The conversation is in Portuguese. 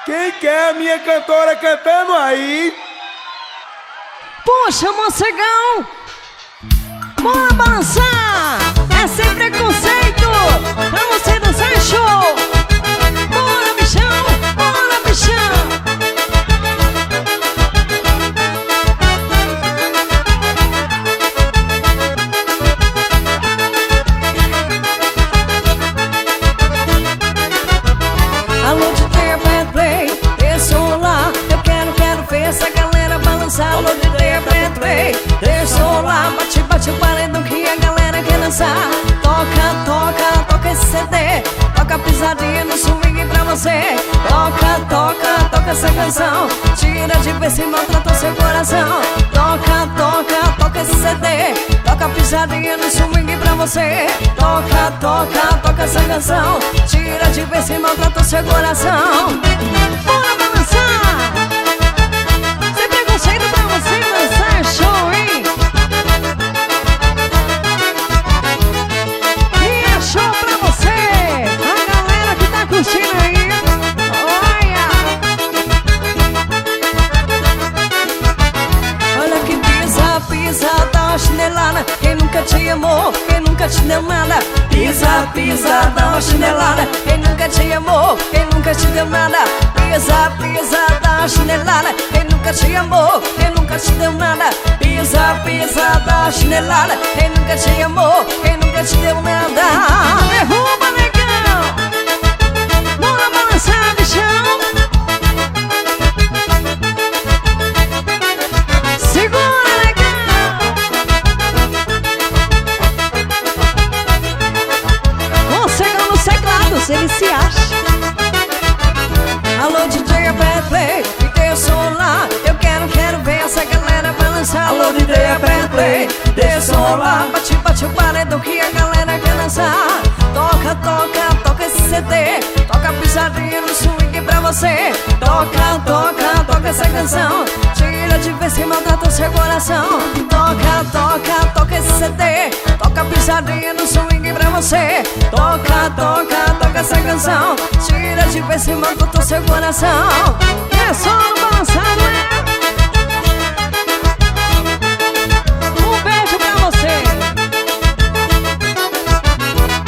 Quem quer a minha cantora cantando aí? Poxa, mocegão, bora balançar, é sem preconceito, pra você dançar em show. Bora bichão, bora bichão. Alô DJ Bad Play, deixa lá, eu quero ver essa galera balançar. Alô DJ Bad Play, deixa lá, bate o paredão que a galera quer dançar. Toca esse CD, toca a pisadinha no swing pra você. Toca essa canção, tira de vez se maltratou seu coração. Toca esse CD, toca a pisadinha no swing pra você. Toca essa canção, tira de vez se maltratou seu coração. Bora balançar, sem preconceito pra você dançar, show, hein? E é show pra você, a galera que tá curtindo aí. Olha que pisa, dá uma chinelada. Quem nunca te amou, quem nunca te deu nada. Pisa, dá uma chinelada. Quem nunca te amou, quem nunca te deu nada. Pisa, dá uma chinelada. Quem nunca te amou, quem nunca te deu nada. Pisa, dá uma chinelada. Quem nunca te amou, quem nunca te deu nada. Derruba, negão, bora balançar, bichão. Segura, negão. Mocegão nos teclados, ele se acha. Alô DJ Bad Play, deixa lá, eu quero ver essa galera balançar. Alô DJ Bad Play, deixa lá, bate o paredão que a galera quer dançar. Toca esse CD, toca a pisadinha no swing pra você. Toca essa canção, tira de vez se maltrata o seu coração. Toca esse CD, toca a pisadinha no swing pra você. Toca essa canção, tira de vez se maltrata o seu coração. É só no balançado, é.